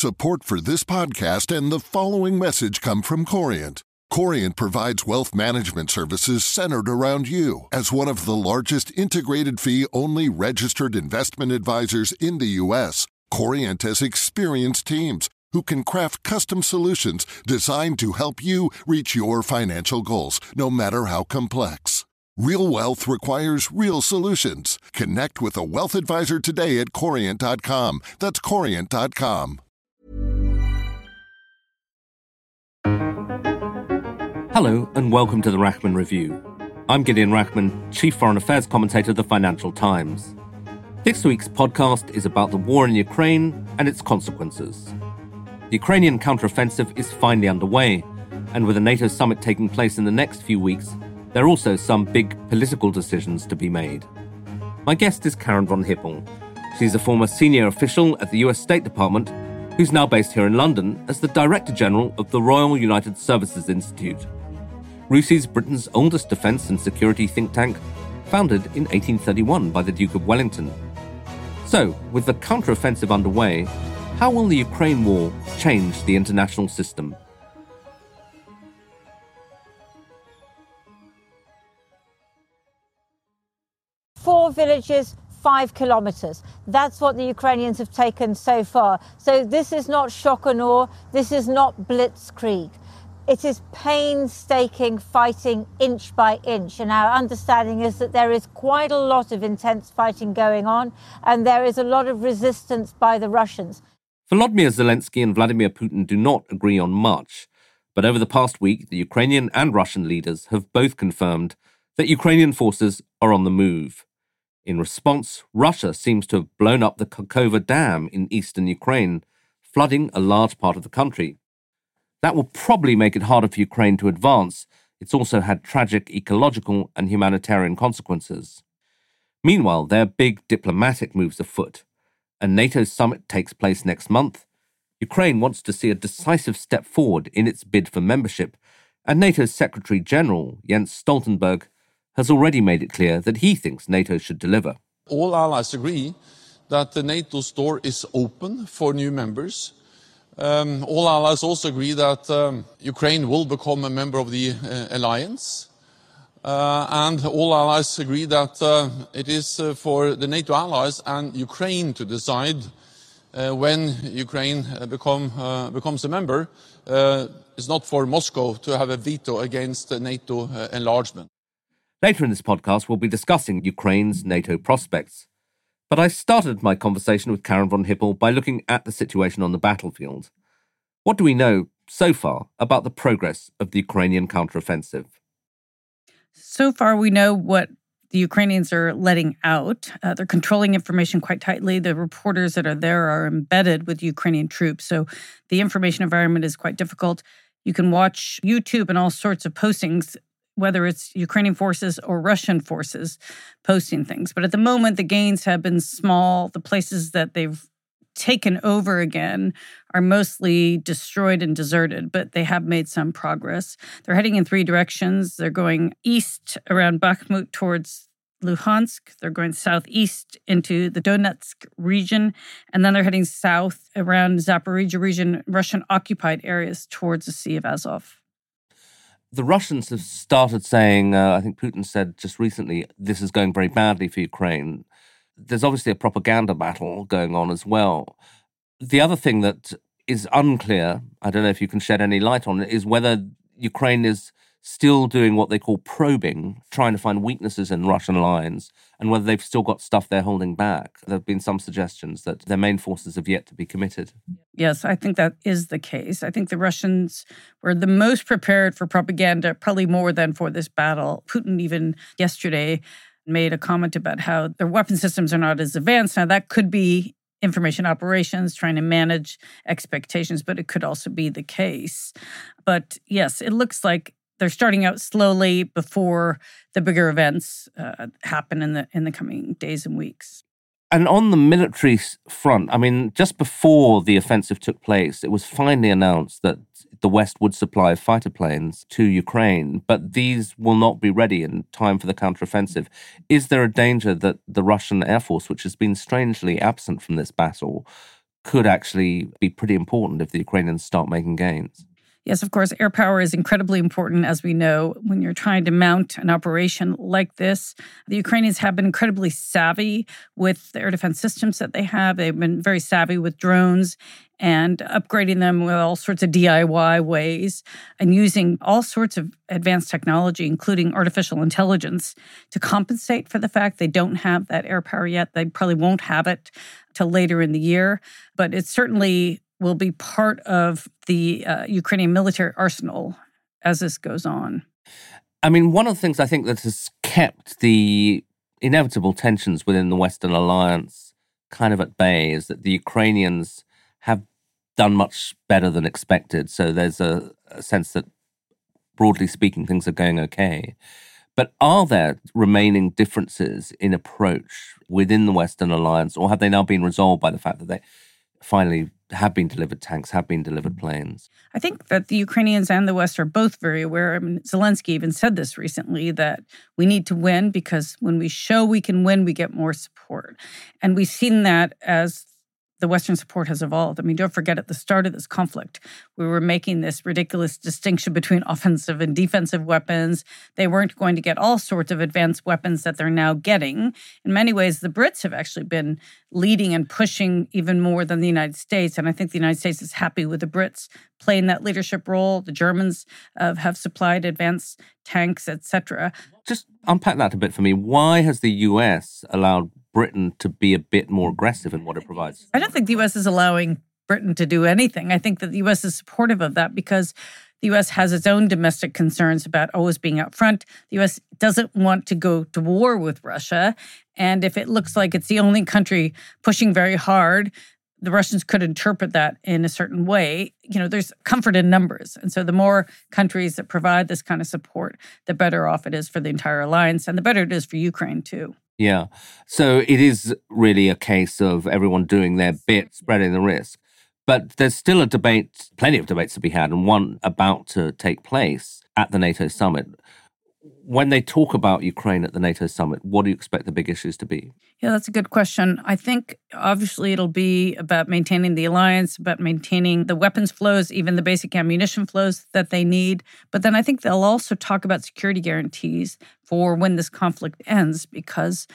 Support for this podcast and the following message come from Corient. Corient provides wealth management services centered around you. As one of the largest integrated fee-only registered investment advisors in the U.S., Corient has experienced teams who can craft custom solutions designed to help you reach your financial goals, no matter how complex. Real wealth requires real solutions. Connect with a wealth advisor today at Corient.com. That's Corient.com. Hello and welcome to the Rachman Review. I'm Gideon Rachman, Chief Foreign Affairs Commentator of the Financial Times. This week's podcast is about the war in Ukraine and its consequences. The Ukrainian counteroffensive is finally underway, and with a NATO summit taking place in the next few weeks, there are also some big political decisions to be made. My guest is Karen von Hippel. She's a former senior official at the US State Department, who's now based here in London as the Director General of the Royal United Services Institute. RUSI's Britain's oldest defence and security think tank, founded in 1831 by the Duke of Wellington. So, with the counteroffensive underway, how will the Ukraine war change the international system? Four villages, 5 kilometers. That's what the Ukrainians have taken so far. So this is not shock and awe. This is not blitzkrieg. It is painstaking fighting inch by inch. And our understanding is that there is quite a lot of intense fighting going on, and there is a lot of resistance by the Russians. Volodymyr Zelensky and Vladimir Putin do not agree on much. But over the past week, the Ukrainian and Russian leaders have both confirmed that Ukrainian forces are on the move. In response, Russia seems to have blown up the Kakhovka Dam in eastern Ukraine, flooding a large part of the country. That will probably make it harder for Ukraine to advance. It's also had tragic ecological and humanitarian consequences. Meanwhile, there are big diplomatic moves afoot. A NATO summit takes place next month. Ukraine wants to see a decisive step forward in its bid for membership, and NATO's Secretary General, Jens Stoltenberg, has already made it clear that he thinks NATO should deliver. All allies agree that the NATO's door is open for new members. All allies also agree that Ukraine will become a member of the alliance. And all allies agree that it is for the NATO allies and Ukraine to decide when Ukraine becomes a member. It's not for Moscow to have a veto against NATO enlargement. Later in this podcast, we'll be discussing Ukraine's NATO prospects. But I started my conversation with Karen von Hippel by looking at the situation on the battlefield. What do we know so far about the progress of the Ukrainian counteroffensive? So far, we know what the Ukrainians are letting out. They're controlling information quite tightly. The reporters that are there are embedded with Ukrainian troops, so the information environment is quite difficult. You can watch YouTube and all sorts of postings, whether it's Ukrainian forces or Russian forces posting things. But at the moment, the gains have been small. The places that they've taken over again are mostly destroyed and deserted, but they have made some progress. They're heading in 3 directions. They're going east around Bakhmut towards Luhansk. They're going southeast into the Donetsk region, and then they're heading south around Zaporizhzhia region, Russian-occupied areas towards the Sea of Azov. The Russians have started saying, I think Putin said just recently, this is going very badly for Ukraine. There's obviously a propaganda battle going on as well. The other thing that is unclear, I don't know if you can shed any light on it, is whether Ukraine is still doing what they call probing, trying to find weaknesses in Russian lines, and whether they've still got stuff they're holding back. There have been some suggestions that their main forces have yet to be committed. Yes, I think that is the case. I think the Russians were the most prepared for propaganda, probably more than for this battle. Putin even yesterday made a comment about how their weapon systems are not as advanced. Now, that could be information operations, trying to manage expectations, but it could also be the case. But yes, it looks like they're starting out slowly before the bigger events happen in the coming days and weeks. And on the military front, I mean, just before the offensive took place, it was finally announced that the West would supply fighter planes to Ukraine, but these will not be ready in time for the counteroffensive. Is there a danger that the Russian Air Force, which has been strangely absent from this battle, could actually be pretty important if the Ukrainians start making gains. Yes, of course, air power is incredibly important, as we know, when you're trying to mount an operation like this. The Ukrainians have been incredibly savvy with the air defense systems that they have. They've been very savvy with drones and upgrading them with all sorts of DIY ways and using all sorts of advanced technology, including artificial intelligence, to compensate for the fact they don't have that air power yet. They probably won't have it till later in the year, but it certainly will be part of the Ukrainian military arsenal as this goes on. I mean, one of the things I think that has kept the inevitable tensions within the Western alliance kind of at bay is that the Ukrainians have done much better than expected. So there's a sense that, broadly speaking, things are going okay. But are there remaining differences in approach within the Western alliance, or have they now been resolved by the fact that they finally have been delivered tanks, have been delivered planes? I think that the Ukrainians and the West are both very aware. I mean, Zelensky even said this recently, that we need to win because when we show we can win, we get more support. And we've seen that as the Western support has evolved. I mean, don't forget, at the start of this conflict, we were making this ridiculous distinction between offensive and defensive weapons. They weren't going to get all sorts of advanced weapons that they're now getting. In many ways, the Brits have actually been leading and pushing even more than the United States. And I think the United States is happy with the Brits playing that leadership role. The Germans have supplied advanced tanks, etc. Just unpack that a bit for me. Why has the US allowed Britain to be a bit more aggressive in what it provides? I don't think the U.S. is allowing Britain to do anything. I think that the U.S. is supportive of that because the U.S. has its own domestic concerns about always being out front. The U.S. doesn't want to go to war with Russia. And if it looks like it's the only country pushing very hard, the Russians could interpret that in a certain way. You know, there's comfort in numbers. And so the more countries that provide this kind of support, the better off it is for the entire alliance and the better it is for Ukraine, too. Yeah. So it is really a case of everyone doing their bit, spreading the risk. But there's still a debate, plenty of debates to be had, and one about to take place at the NATO summit. When they talk about Ukraine at the NATO summit, what do you expect the big issues to be? Yeah, that's a good question. I think obviously it'll be about maintaining the alliance, about maintaining the weapons flows, even the basic ammunition flows that they need. But then I think they'll also talk about security guarantees for when this conflict ends, because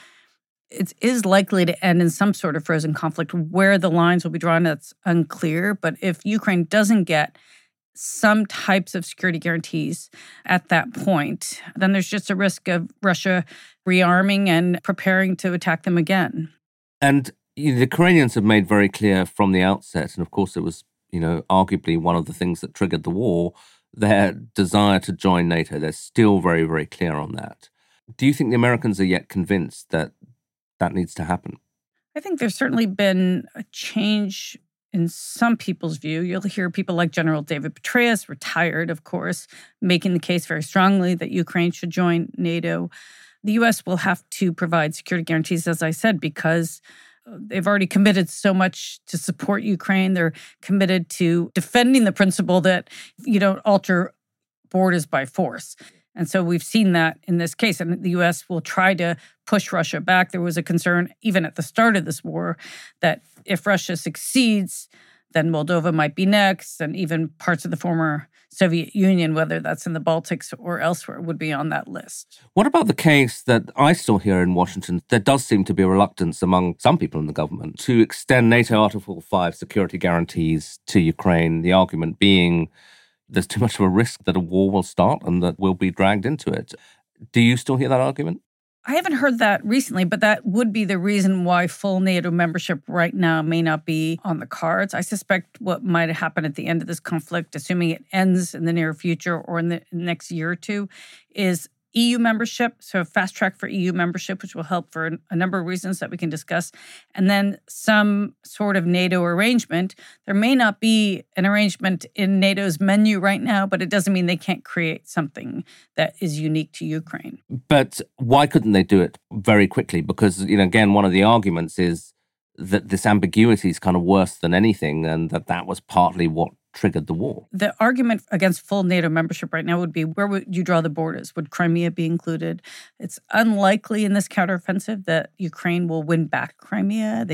it is likely to end in some sort of frozen conflict. Where the lines will be drawn, that's unclear. But if Ukraine doesn't get some types of security guarantees at that point, then there's just a risk of Russia rearming and preparing to attack them again. And the Ukrainians have made very clear from the outset, and of course it was, arguably one of the things that triggered the war, their desire to join NATO. They're still very, very clear on that. Do you think the Americans are yet convinced that that needs to happen? I think there's certainly been a change in some people's view. You'll hear people like General David Petraeus, retired, of course, making the case very strongly that Ukraine should join NATO. The U.S. will have to provide security guarantees, as I said, because they've already committed so much to support Ukraine. They're committed to defending the principle that you don't alter borders by force. And so we've seen that in this case. And the U.S. will try to push Russia back. There was a concern, even at the start of this war, that if Russia succeeds, then Moldova might be next, and even parts of the former Soviet Union, whether that's in the Baltics or elsewhere, would be on that list. What about the case that I still hear in Washington? There does seem to be a reluctance among some people in the government to extend NATO Article 5 security guarantees to Ukraine, the argument being there's too much of a risk that a war will start and that we'll be dragged into it. Do you still hear that argument? I haven't heard that recently, but that would be the reason why full NATO membership right now may not be on the cards. I suspect what might happen at the end of this conflict, assuming it ends in the near future or in the next year or two, is EU membership, so a fast track for EU membership, which will help for a number of reasons that we can discuss, and then some sort of NATO arrangement. There may not be an arrangement in NATO's menu right now, but it doesn't mean they can't create something that is unique to Ukraine. But why couldn't they do it very quickly? Because, again, one of the arguments is that this ambiguity is kind of worse than anything, and that was partly what triggered the war. The argument against full NATO membership right now would be, where would you draw the borders? Would Crimea be included? It's unlikely in this counteroffensive that Ukraine will win back Crimea. They still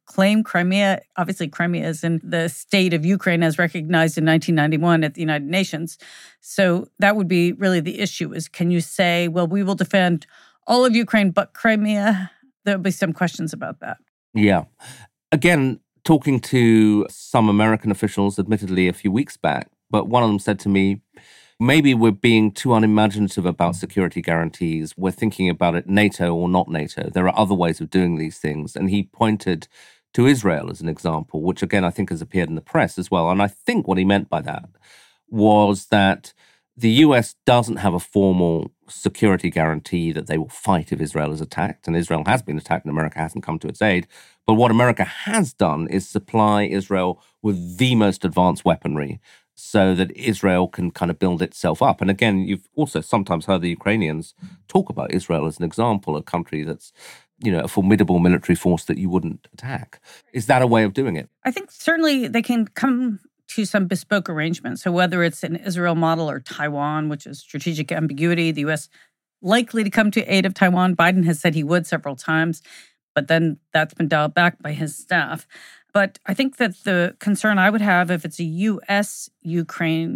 claim Crimea. Obviously, Crimea is in the state of Ukraine as recognized in 1991 at the United Nations. So that would be really the issue is, can you say, well, we will defend all of Ukraine but Crimea? There'll be some questions about that. Yeah. Again, talking to some American officials, admittedly a few weeks back, but one of them said to me, maybe we're being too unimaginative about security guarantees. We're thinking about it NATO or not NATO. There are other ways of doing these things. And he pointed to Israel as an example, which again, I think has appeared in the press as well. And I think what he meant by that was that the US doesn't have a formal security guarantee that they will fight if Israel is attacked. And Israel has been attacked and America hasn't come to its aid. But what America has done is supply Israel with the most advanced weaponry so that Israel can kind of build itself up. And again, you've also sometimes heard the Ukrainians talk about Israel as an example, a country that's, a formidable military force that you wouldn't attack. Is that a way of doing it? I think certainly they can come to some bespoke arrangements. So whether it's an Israel model or Taiwan, which is strategic ambiguity, the U.S. likely to come to aid of Taiwan. Biden has said he would several times, but then that's been dialed back by his staff. But I think that the concern I would have if it's a U.S.-Ukraine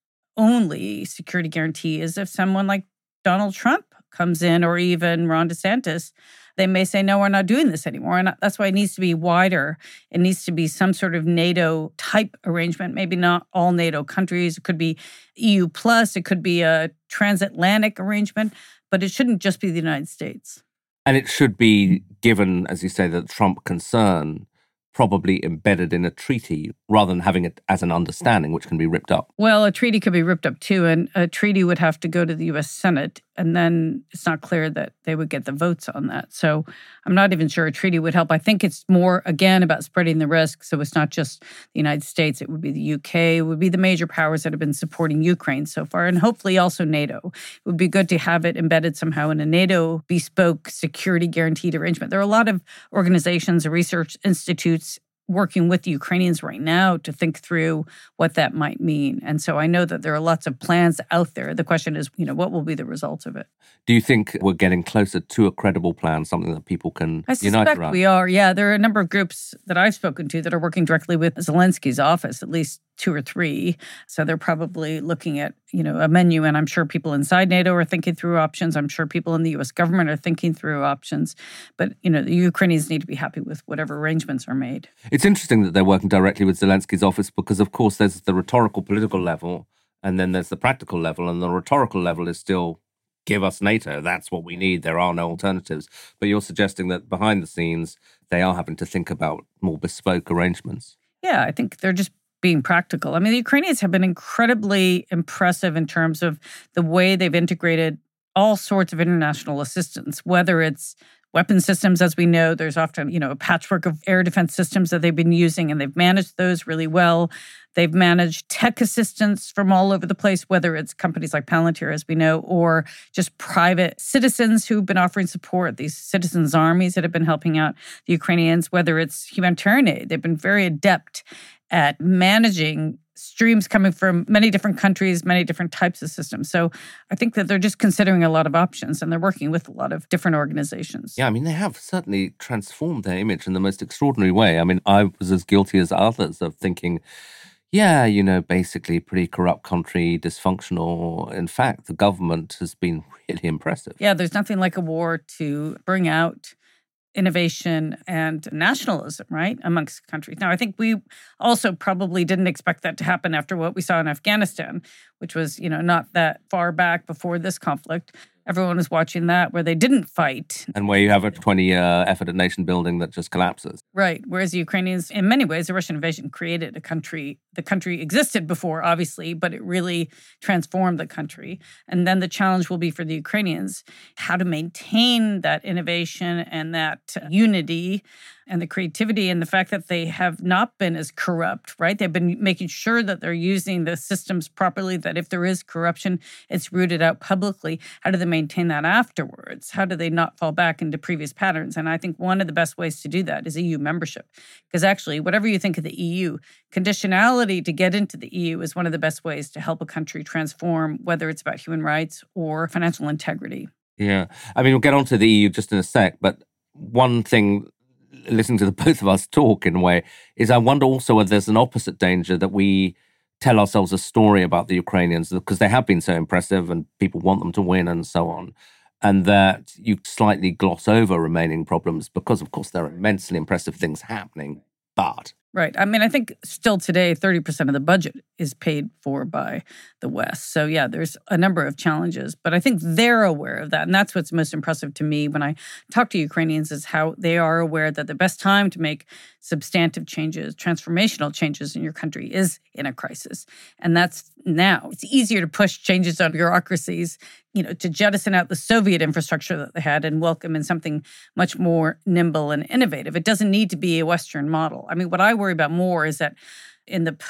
only security guarantee is if someone like Donald Trump comes in or even Ron DeSantis, they may say, no, we're not doing this anymore. And that's why it needs to be wider. It needs to be some sort of NATO type arrangement, maybe not all NATO countries. It could be EU plus, it could be a transatlantic arrangement, but it shouldn't just be the United States. And it should be given, as you say, the Trump concern probably embedded in a treaty rather than having it as an understanding, which can be ripped up. Well, a treaty could be ripped up too, and a treaty would have to go to the U.S. Senate, and then it's not clear that they would get the votes on that. So I'm not even sure a treaty would help. I think it's more, again, about spreading the risk. So it's not just the United States. It would be the UK. It would be the major powers that have been supporting Ukraine so far, and hopefully also NATO. It would be good to have it embedded somehow in a NATO bespoke security guaranteed arrangement. There are a lot of organizations and research institutes working with the Ukrainians right now to think through what that might mean. And so I know that there are lots of plans out there. The question is, what will be the result of it? Do you think we're getting closer to a credible plan, something that people can unite around? I suspect we are, yeah. There are a number of groups that I've spoken to that are working directly with Zelensky's office, at least 2 or 3. So they're probably looking at, a menu. And I'm sure people inside NATO are thinking through options. I'm sure people in the U.S. government are thinking through options. But, the Ukrainians need to be happy with whatever arrangements are made. It's interesting that they're working directly with Zelensky's office because, of course, there's the rhetorical political level and then there's the practical level. And the rhetorical level is still, give us NATO. That's what we need. There are no alternatives. But you're suggesting that behind the scenes, they are having to think about more bespoke arrangements. Yeah, I think they're just being practical. I mean, the Ukrainians have been incredibly impressive in terms of the way they've integrated all sorts of international assistance, whether it's weapon systems, as we know, there's often, a patchwork of air defense systems that they've been using, and they've managed those really well. They've managed tech assistance from all over the place, whether it's companies like Palantir, as we know, or just private citizens who've been offering support, these citizens' armies that have been helping out the Ukrainians, whether it's humanitarian aid. They've been very adept at managing streams coming from many different countries, many different types of systems. So I think that they're just considering a lot of options and they're working with a lot of different organizations. Yeah, I mean, they have certainly transformed their image in the most extraordinary way. I mean, I was as guilty as others of thinking, basically pretty corrupt country, dysfunctional. In fact, the government has been really impressive. Yeah, there's nothing like a war to bring out innovation and nationalism, right, amongst countries. Now, I think we also probably didn't expect that to happen after what we saw in Afghanistan, which was, not that far back before this conflict. Everyone was watching that, where they didn't fight. And where you have a 20-year effort at nation building that just collapses. Right. Whereas the Ukrainians, in many ways, the Russian invasion created a country. The country existed before, obviously, but it really transformed the country. And then the challenge will be for the Ukrainians how to maintain that innovation and that unity and the creativity and the fact that they have not been as corrupt, right? They've been making sure that they're using the systems properly, that if there is corruption, it's rooted out publicly. How do they maintain that afterwards? How do they not fall back into previous patterns? And I think one of the best ways to do that is EU membership. Because actually, whatever you think of the EU, conditionality to get into the EU is one of the best ways to help a country transform, whether it's about human rights or financial integrity. Yeah. I mean, we'll get onto the EU just in a sec, but one thing listening to the both of us talk in a way, is I wonder also whether there's an opposite danger that we tell ourselves a story about the Ukrainians because they have been so impressive and people want them to win and so on, and that you slightly gloss over remaining problems because, of course, there are immensely impressive things happening, but... Right. I mean, I think still today, 30% of the budget is paid for by the West. So, yeah, there's a number of challenges, but I think they're aware of that. And that's what's most impressive to me when I talk to Ukrainians is how they are aware that the best time to make substantive changes, transformational changes in your country is in a crisis. And that's now. It's easier to push changes on bureaucracies, to jettison out the Soviet infrastructure that they had and welcome in something much more nimble and innovative. It doesn't need to be a Western model. I mean, what I worry about more is that in the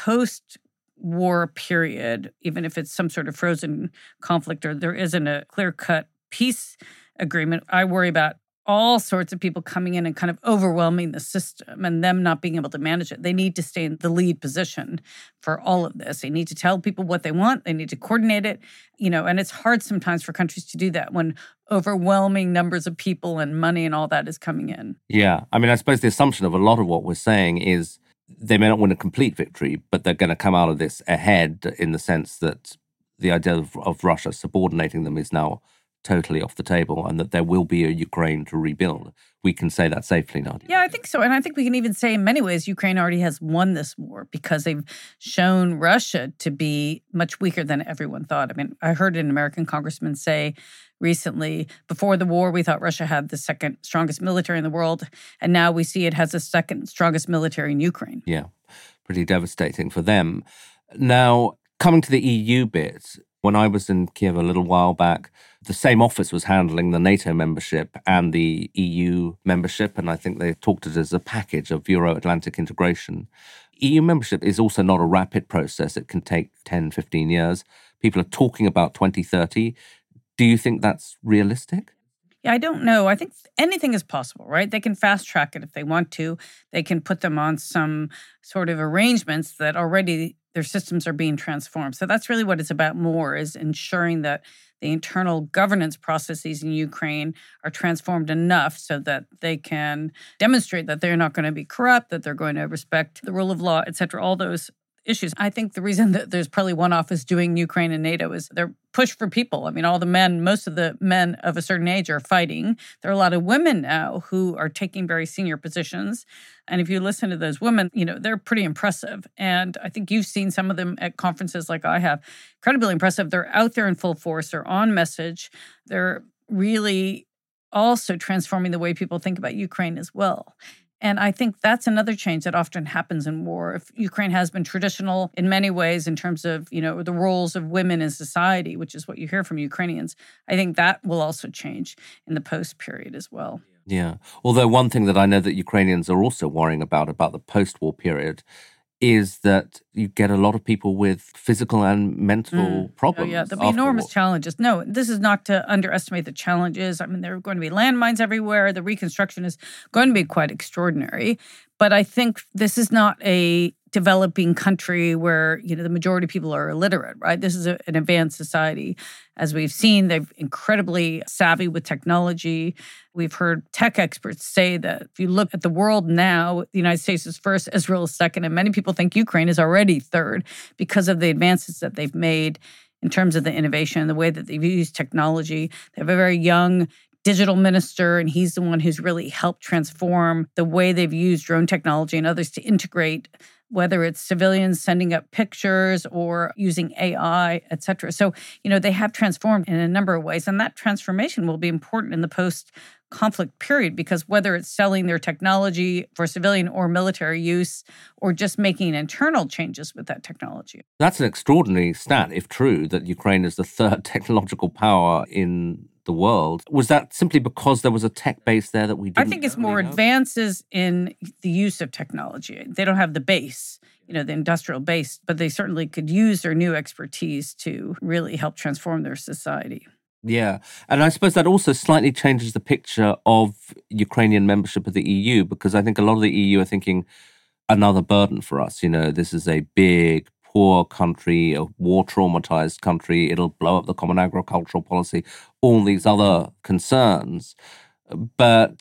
post-war period, even if it's some sort of frozen conflict or there isn't a clear-cut peace agreement, I worry about all sorts of people coming in and kind of overwhelming the system and them not being able to manage it. They need to stay in the lead position for all of this. They need to tell people what they want. They need to coordinate it, and it's hard sometimes for countries to do that when overwhelming numbers of people and money and all that is coming in. Yeah. I mean, I suppose the assumption of a lot of what we're saying is they may not win a complete victory, but they're going to come out of this ahead in the sense that the idea of Russia subordinating them is now totally off the table and that there will be a Ukraine to rebuild. We can say that safely, Nadia. Yeah, I think so. And I think we can even say in many ways Ukraine already has won this war because they've shown Russia to be much weaker than everyone thought. I mean, I heard an American congressman say recently, before the war, we thought Russia had the second strongest military in the world, and now we see it has the second strongest military in Ukraine. Yeah, pretty devastating for them. Now, coming to the EU bit, when I was in Kiev a little while back, the same office was handling the NATO membership and the EU membership, and I think they talked it as a package of Euro-Atlantic integration. EU membership is also not a rapid process. It can take 10, 15 years. People are talking about 2030. Do you think that's realistic? Yeah, I don't know. I think anything is possible, right? They can fast track it if they want to. They can put them on some sort of arrangements that already their systems are being transformed. So that's really what it's about more, is ensuring that the internal governance processes in Ukraine are transformed enough so that they can demonstrate that they're not going to be corrupt, that they're going to respect the rule of law, et cetera, all those issues. I think the reason that there's probably one office doing Ukraine and NATO is they're push for people. I mean, all the men, most of the men of a certain age are fighting. There are a lot of women now who are taking very senior positions. And if you listen to those women, they're pretty impressive. And I think you've seen some of them at conferences like I have. Incredibly impressive. They're out there in full force. They're on message. They're really also transforming the way people think about Ukraine as well. And I think that's another change that often happens in war. If Ukraine has been traditional in many ways in terms of, the roles of women in society, which is what you hear from Ukrainians, I think that will also change in the post-period as well. Yeah. Although one thing that I know that Ukrainians are also worrying about the post-war period is that you get a lot of people with physical and mental problems. Oh, yeah, there'll be enormous challenges. No, this is not to underestimate the challenges. I mean, there are going to be landmines everywhere. The reconstruction is going to be quite extraordinary. But I think this is not a developing country where, the majority of people are illiterate, right? This is an advanced society. As we've seen, they're incredibly savvy with technology. We've heard tech experts say that if you look at the world now, the United States is first, Israel is second, and many people think Ukraine is already third because of the advances that they've made in terms of the innovation, the way that they've used technology. They have a very young digital minister, and he's the one who's really helped transform the way they've used drone technology and others to integrate, whether it's civilians sending up pictures or using AI, et cetera. So, they have transformed in a number of ways, and that transformation will be important in the post-conflict period because whether it's selling their technology for civilian or military use or just making internal changes with that technology. That's an extraordinary stat, if true, that Ukraine is the third technological power in the world. Was that simply because there was a tech base there that we didn't? I think it's more advances in the use of technology. They don't have the base, the industrial base, but they certainly could use their new expertise to really help transform their society. Yeah. And I suppose that also slightly changes the picture of Ukrainian membership of the EU, because I think a lot of the EU are thinking another burden for us. This is a big, poor country, a war-traumatized country. It'll blow up the common agricultural policy, all these other concerns. But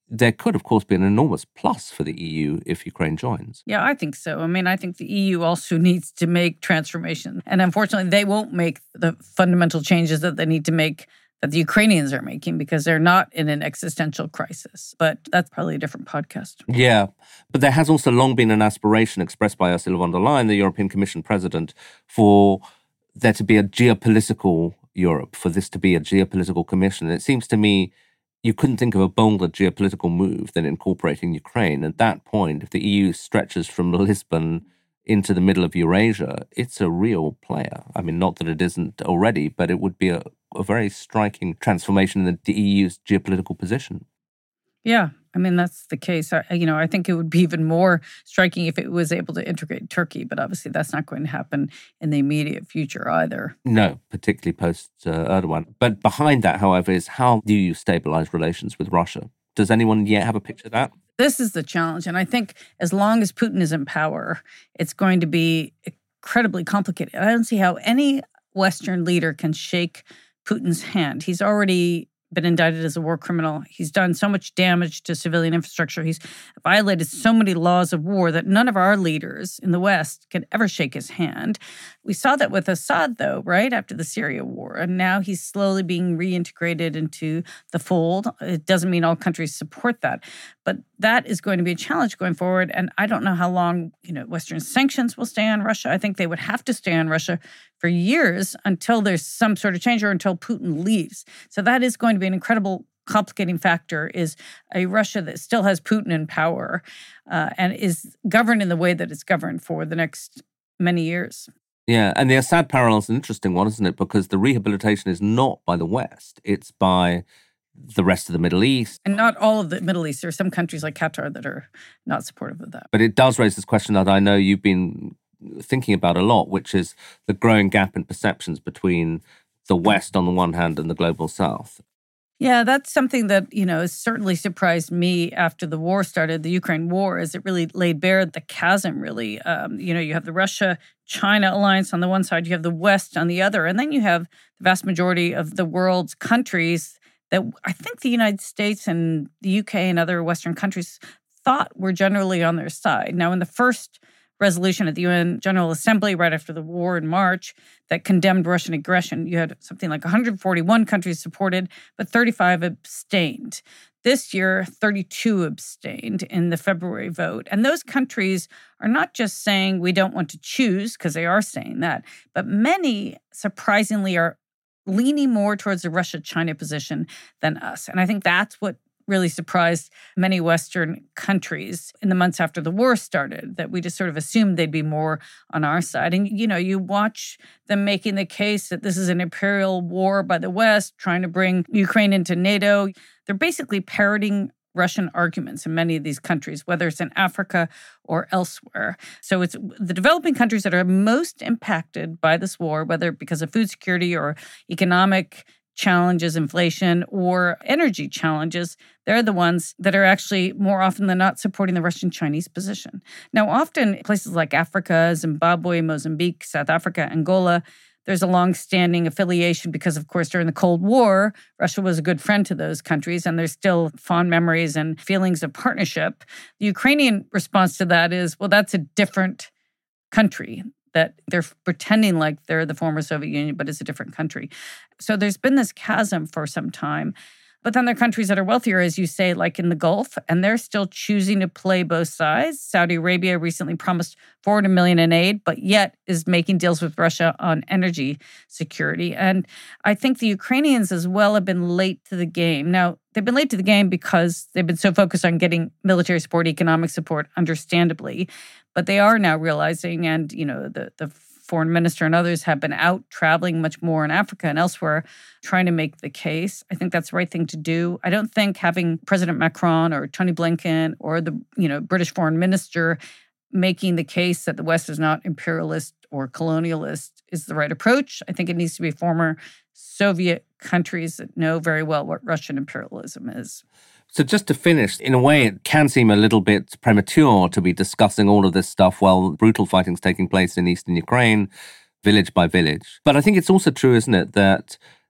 there could, of course, be an enormous plus for the EU if Ukraine joins. Yeah, I think so. I mean, I think the EU also needs to make transformation. And unfortunately, they won't make the fundamental changes that they need to make that the Ukrainians are making because they're not in an existential crisis. But that's probably a different podcast. Yeah, but there has also long been an aspiration expressed by Ursula von der Leyen, the European Commission president, for there to be a geopolitical Europe, for this to be a geopolitical commission. And it seems to me you couldn't think of a bolder geopolitical move than incorporating Ukraine. At that point, if the EU stretches from Lisbon into the middle of Eurasia, it's a real player. I mean, not that it isn't already, but it would be a very striking transformation in the EU's geopolitical position. Yeah, I mean, that's the case. I think it would be even more striking if it was able to integrate Turkey, but obviously that's not going to happen in the immediate future either. No, particularly post-Erdogan. But behind that, however, is how do you stabilize relations with Russia? Does anyone yet have a picture of that? This is the challenge. And I think as long as Putin is in power, it's going to be incredibly complicated. I don't see how any Western leader can shake Putin's hand. He's already been indicted as a war criminal. He's done so much damage to civilian infrastructure. He's violated so many laws of war that none of our leaders in the West can ever shake his hand. We saw that with Assad, though, right after the Syria war. And now he's slowly being reintegrated into the fold. It doesn't mean all countries support that. But that is going to be a challenge going forward. And I don't know how long, Western sanctions will stay on Russia. I think they would have to stay on Russia for years until there's some sort of change or until Putin leaves. So that is going to be an incredible complicating factor, is a Russia that still has Putin in power and is governed in the way that it's governed for the next many years. Yeah, and the Assad parallel is an interesting one, isn't it? Because the rehabilitation is not by the West, it's by the rest of the Middle East. And not all of the Middle East. There are some countries like Qatar that are not supportive of that. But it does raise this question that I know you've been thinking about a lot, which is the growing gap in perceptions between the West on the one hand and the global South. Yeah, that's something that, has certainly surprised me after the war started, the Ukraine war, as it really laid bare the chasm, really. You have the Russia-China alliance on the one side, you have the West on the other, and then you have the vast majority of the world's countries that I think the United States and the UK and other Western countries thought were generally on their side. Now, in the first resolution at the UN General Assembly right after the war in March that condemned Russian aggression, you had something like 141 countries supported, but 35 abstained. This year, 32 abstained in the February vote. And those countries are not just saying we don't want to choose, because they are saying that, but many, surprisingly, are leaning more towards the Russia-China position than us. And I think that's what really surprised many Western countries in the months after the war started, that we just sort of assumed they'd be more on our side. And, you watch them making the case that this is an imperial war by the West, trying to bring Ukraine into NATO. They're basically parroting Russian arguments in many of these countries, whether it's in Africa or elsewhere. So it's the developing countries that are most impacted by this war, whether because of food security or economic challenges, inflation, or energy challenges, they're the ones that are actually more often than not supporting the Russian-Chinese position. Now, often places like Africa, Zimbabwe, Mozambique, South Africa, Angola, there's a long-standing affiliation because, of course, during the Cold War, Russia was a good friend to those countries, and there's still fond memories and feelings of partnership. The Ukrainian response to that is, well, that's a different country, that they're pretending like they're the former Soviet Union, but it's a different country. So there's been this chasm for some time. But then there are countries that are wealthier, as you say, like in the Gulf, and they're still choosing to play both sides. Saudi Arabia recently promised $400 million in aid, but yet is making deals with Russia on energy security. And I think the Ukrainians as well have been late to the game. Now, they've been late to the game because they've been so focused on getting military support, economic support, understandably. But they are now realizing, and the foreign minister and others have been out traveling much more in Africa and elsewhere, trying to make the case. I think that's the right thing to do. I don't think having President Macron or Tony Blinken or the British foreign minister making the case that the West is not imperialist or colonialist is the right approach. I think it needs to be former Soviet countries that know very well what Russian imperialism is. So just to finish, in a way, it can seem a little bit premature to be discussing all of this stuff while brutal fighting's taking place in eastern Ukraine, village by village. But I think it's also true, isn't it, that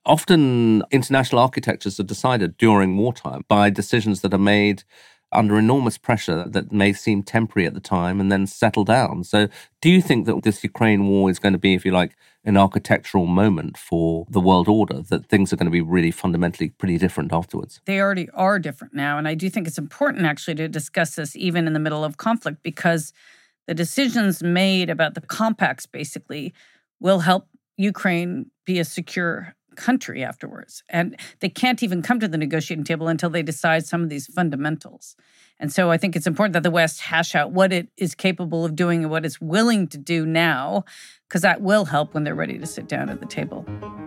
Often international architectures are decided during wartime by decisions that are made under enormous pressure that may seem temporary at the time and then settle down. So do you think that this Ukraine war is going to be, if you like, an architectural moment for the world order, that things are going to be really fundamentally pretty different afterwards? They already are different now. And I do think it's important actually to discuss this even in the middle of conflict, because the decisions made about the compacts basically will help Ukraine be a secure country afterwards. And they can't even come to the negotiating table until they decide some of these fundamentals. And so I think it's important that the West hash out what it is capable of doing and what it's willing to do now, because that will help when they're ready to sit down at the table.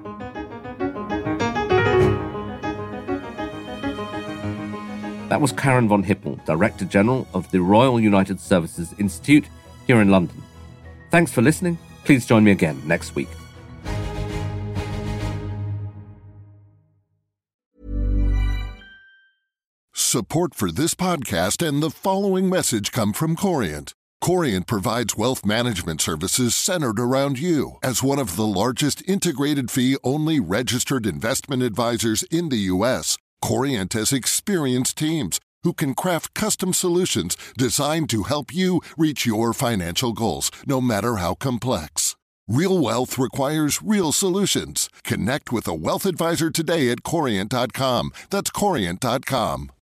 That was Karen von Hippel, Director General of the Royal United Services Institute here in London. Thanks for listening. Please join me again next week. Support for this podcast and the following message come from Corient. Corient provides wealth management services centered around you. As one of the largest integrated fee-only registered investment advisors in the U.S., Corient has experienced teams who can craft custom solutions designed to help you reach your financial goals, no matter how complex. Real wealth requires real solutions. Connect with a wealth advisor today at Corient.com. That's Corient.com.